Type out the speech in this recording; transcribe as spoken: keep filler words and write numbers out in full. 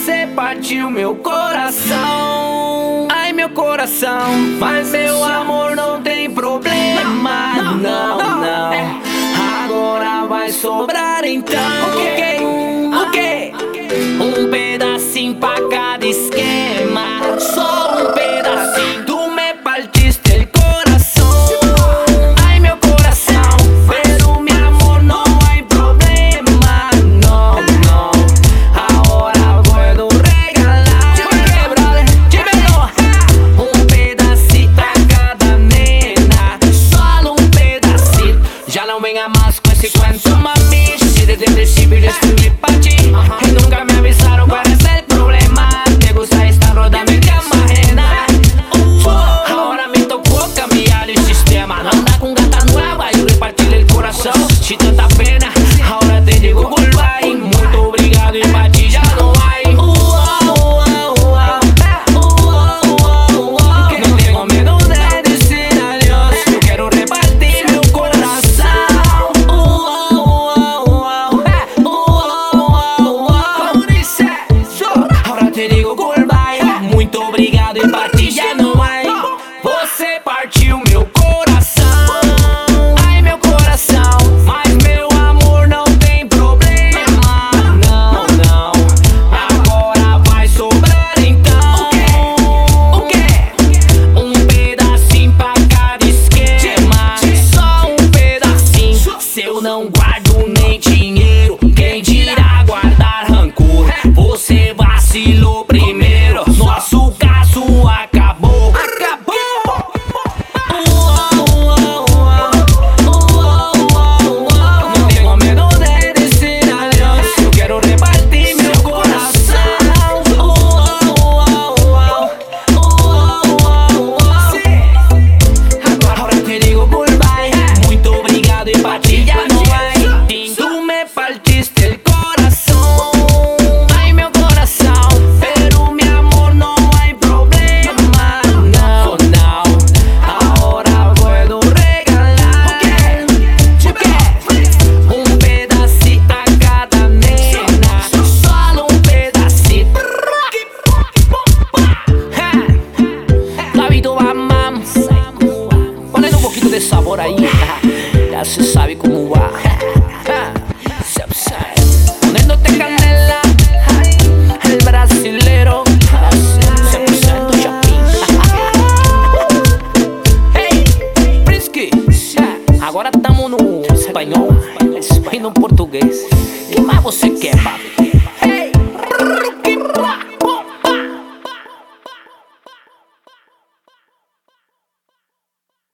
Você partiu meu coração. Ai, meu coração. Mas meu amor não tem problema. Não, não. Agora vai sobrar então. O quê? O quê? Um pedacinho pra cada esquema. Só um pedacinho. Tu me partiste el corazón. Ai, meu coração. Pero mi amor no hay problema. No, no. Ahora puedo regalar. ¿Qué, brother? Dímelo. Un pedacito a cada nena. Solo un pedacito. Ya no venga más con ese cuento, mami. Si desde el principio yo escribí pa' ti y nunca me avisaron cuál es el problema. Te gusta estar rodando en cama ajena. Ahora me tocó cambiar el sistema. No andar con gata nueva y repartirle el corazón. Si tanta pena, ahora te digo goodbye. Muy obrigado y pa' ti ya no hay. No tengo miedo de decir adiós. Yo quiero repartir mi corazón. Ahora te digo goodbye. Muito obrigado e pra ti já não há. Você partiu meu coração. Ai, meu coração. Mas meu amor não tem problema. Não, não. Agora vai sobrar então. O quê? Um pedacinho pra cada esquema. Só um pedacinho. Se eu não guardo nem dinheiro, quem dirá guardar rancor? Você vacilou primeiro. Nosso caso acabou. Acabou. Não tenho medo de dizer adeus. Eu quero repartir meu coração. Agora te digo goodbye. Muito obrigado e pra ti já não vai. Tu me partiste el corazón. Ai, meu coração. Pero mi amor no hay problema. No, no. Ahora puedo regalar. ¿Qué? Un pedacito a cada nena. Solo un pedacito. Gabito Bam Bam. Ponle un poquito de sabor ahí. Ya se sabe cómo va. Poniéndote canela, el brasilero, cien por ciento Chapín. Hey, Prisky, agora tamo no espanhol e no português. Que mais você quer, papi?